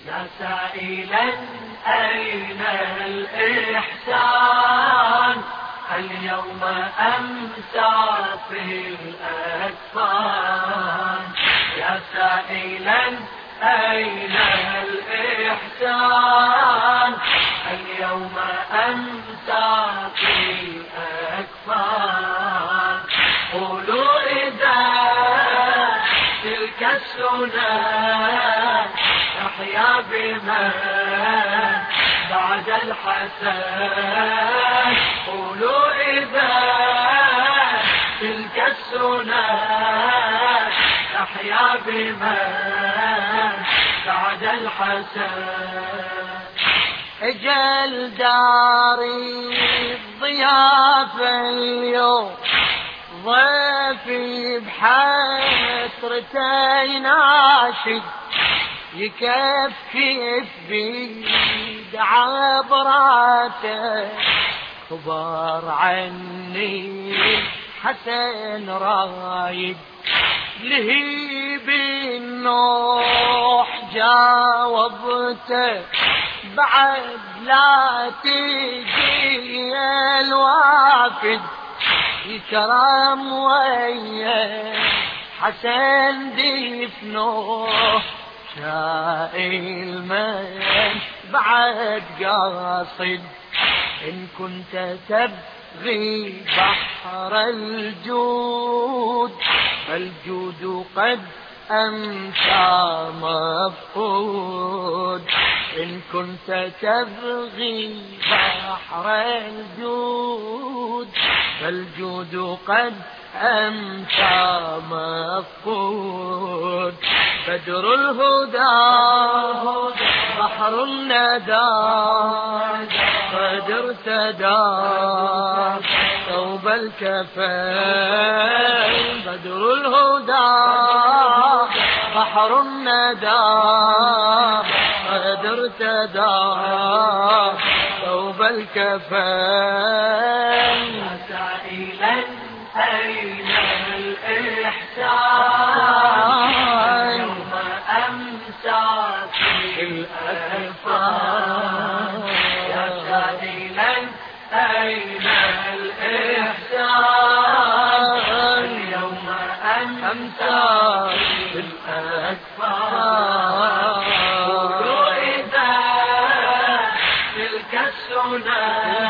يا سائلا أين الإحسان اليوم أمسى في الأكفان. يا سائلا أين الإحسان اليوم أمسى في الأكفان. قولوا إذا تلك السنة تحيا بمن بعد الحسن. قولوا إذا تلك السنة تحيا بمن بعد الحسن. اجل داري الضيافة اليوم ضيفي بحسرته يناشد يكفكف بيد عبراته. خبر عني حسن رايد لهيب النوح جاوبته بعد لا تجي الوافد. الكرم ويا حسن دفنوه شائل من بعد قاصد. إن كنت تبغي بحر الجود فالجود قد أمسى مفقود. إن كنت تبغي بحر الجود فالجود قد أمسى مفقود. بدر الهدى بحر الندى قد ارتدى ثوب الكفن. بدر الهدى بحر الندى قد ارتدى ثوب الكفن. سائلا أين الإحسان يوم أمسى في الأكفان. يا سائلا أين الإحسان يوم أمسى في الأكفان. قولوا إذا تلك السنة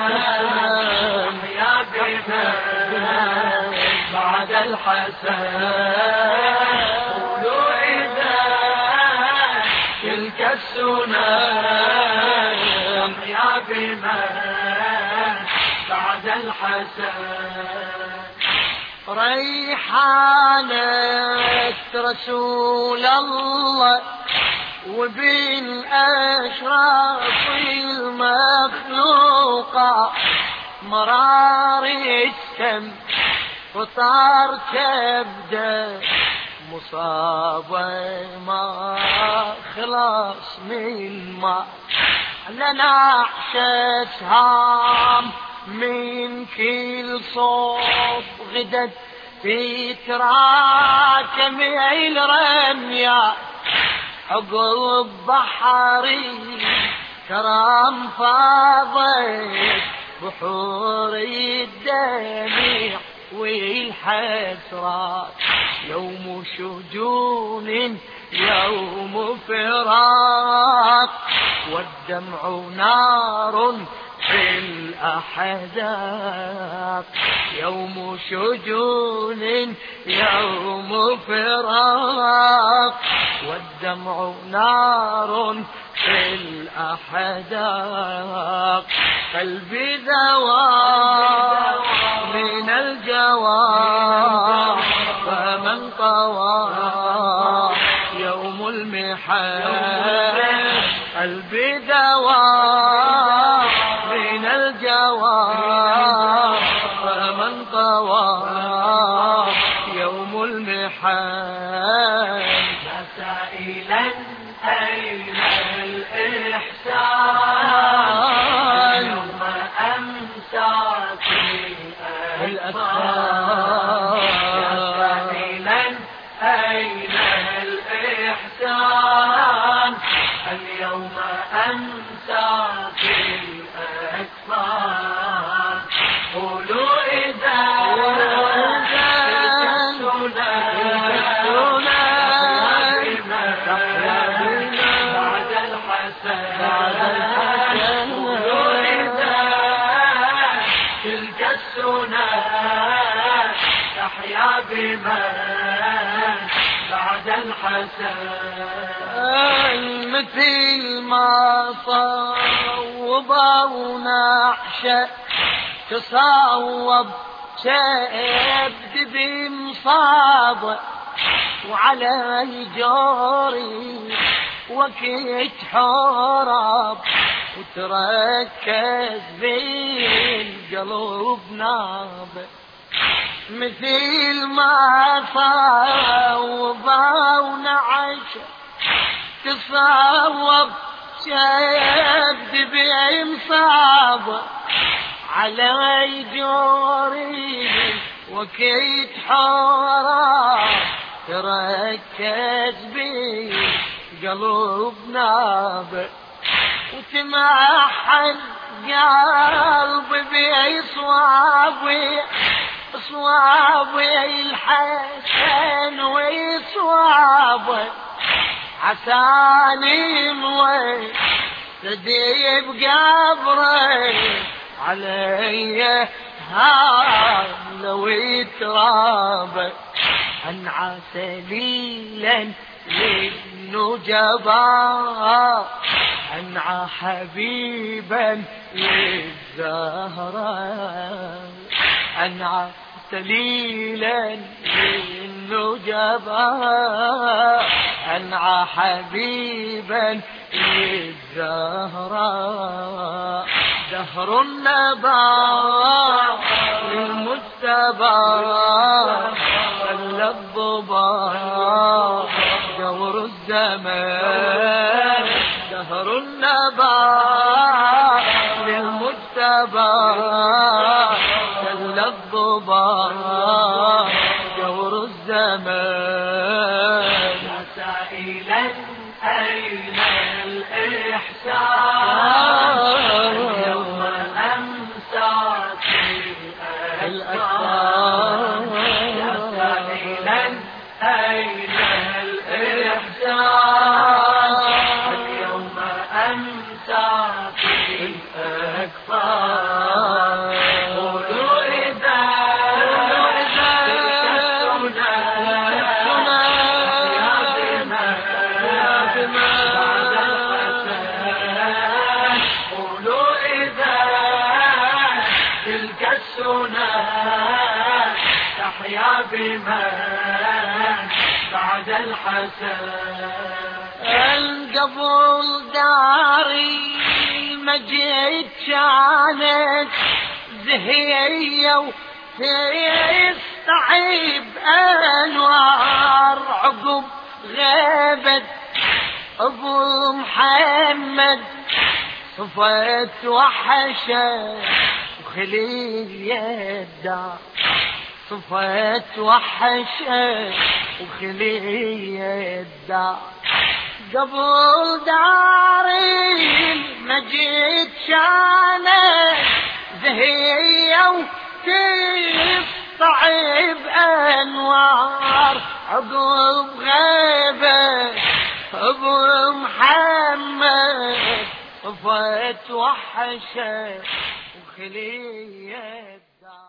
يا بمن بعد الحسن. قولوا إذا تلك السنة يا بمن بعد الحسن. ريحانة رسول الله وبين أشراف المخلوقات مرار السم وطار كبده مصابة ما خلاص من ما لنا عشت هام من كل صوب غدت في تراكم الرميات. عقب بحري كرام فاضت بحور الدميع والحسرات. يوم شجون يوم فراق والدمع نار في الأحزاب. يوم شجون يوم فراق والدمع نار في الأحزاب. قلبي ذوى من الجوى فمن طوى يوم المحال. قلبي ذوى من الجوى فمن طوى يوم المحال. يا سائلا أين الإحسان يوم أمسى في الأكفان. يا سائلا أين الإحسان اليوم أمسى في الأكفان قولوا إذا تحيا بمن بعد الحسن مثل ما صوبوا ونحشة تصوب شبد بمصابه وعلى الجوري وكت حراب وتركز بالقلوب نابه مثل ما صوبوا ونعشة تصوب شبد بمصابه على جوري وكيت حرام تركز بي قلوب نابع وتمحن قلبي بصوابي الحسن وصوابي عساني موسدي بقبري علي هام لو يتراب أنعى سليلا للنجباء أنعى حبيبا للزهراء أنعى سليلا للنجباء أنعى حبيبا للزهراء دهر النبات للمجتبى صلى الضباء دور الزمان دهر النبات للمجتبى صلى الضباء دور الزمان يا سائلا أين الإحسان اليوم أمسى في الأكفان يا سائلا أين الإحسان اليوم أمسى في الأكفان قولوا إذا تحيا بمن بعد الحسن القبول داري ما جيت كانت زهية وتستعيب أنوار عقب غابت أبو محمد صفت وحشة وخليل الدار صفت وحشة وخليل الدار قبل داري ما جيت كانت زهية وتستعيب أنوار عقب غابة أبو محمد صفت وحشة وخليل الدار